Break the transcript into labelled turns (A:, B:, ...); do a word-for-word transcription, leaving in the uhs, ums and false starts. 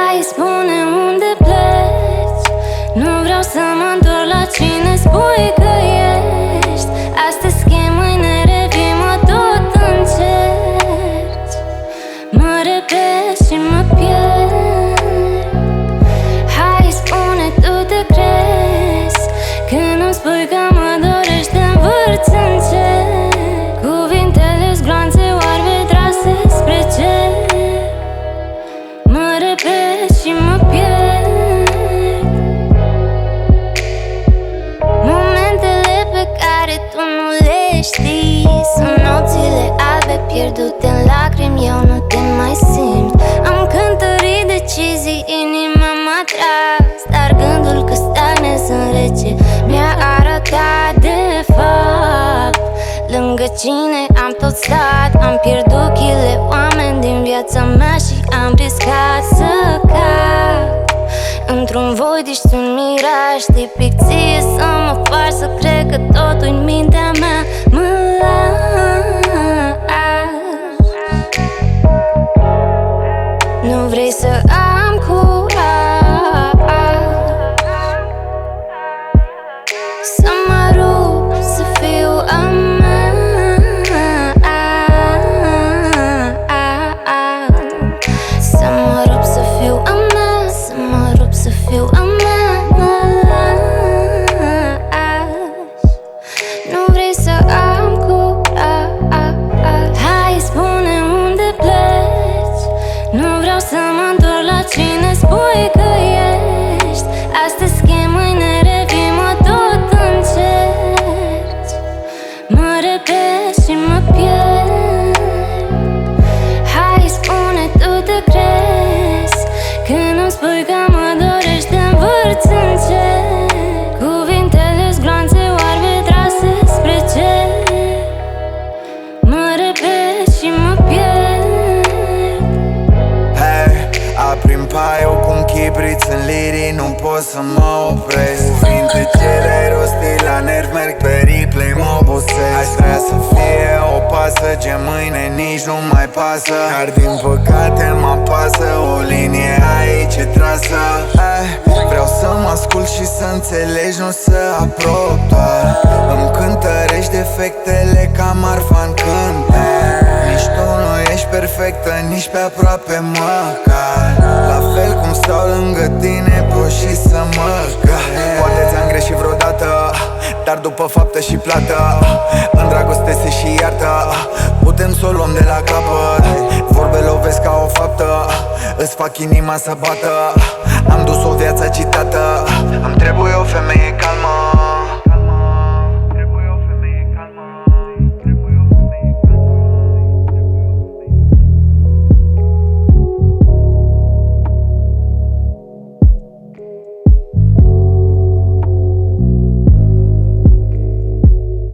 A: Hai, spune unde pleci. Nu vreau să mă întorc la cine spui că ești. Astăzi schimb, mâine revii, mă tot încerci. Mă repet și mă pierd. Hai, spune, tu te crezi când îmi spui că mă dorești, te învârți în cer. Cuvintele-s gloanțe oarbe trase spre cer. Mă repet și mă pierd. Momentele pe care tu nu le știi sunt nopțile albe pierdute în lacrimi, eu nu te mai simt. Am cântărit decizii, inima m-a tras, dar gândul că stagnez în rece mi-a arătat de fapt lângă cine am tot stat. Am pierdut chile oameni din viața mea și am riscat să cad într-un voidiș, un miraj tipic ție, să mă faci să cred că totul în mintea mea mă lași. Nu vrei să am curaj să mă rup, să fiu a mea. Să mă rup, să fiu a mea. Să mă rup, să fiu a mea. Nu vrei să am curaj. Hai, spune unde pleci. Nu vreau să mă întorc la cine spui că ești. Astăzi schimb, mâine revii, mă tot încerci. Mă repet și mă pierd. Hai, spune, tu te crezi când îmi spui că mă dorești, te învârți în cer. Cuvintele-s gloanțe oarbe trase spre cer. Mă repet și mă pierd.
B: Hey, aprim paiul cu un chibrit în lirii, nu pot să mă opresc. Cuvinte ce le rosti la nervi merg pe replay, mă obosesc. Aș vrea să fie o pasă ce mâine nici nu mai pasă, dar din păcate mă pasă o linie aici e trasă. Hey, vreau să mă ascult și să înțelegi, nu să aprob doar. Îmi cântărești defectele ca marfa în cântec. Nici tu nu ești perfectă, nici pe aproape măcar. La fel cum stau lângă tine, pot și să mă cad. Poate ți-am greșit vreodată, dar după faptă și plată în dragoste se și iartă. Putem să o luăm de la capăt. Vorbe lovesc ca o faptă, îți fac inima să bată. Am dus o viață agitată,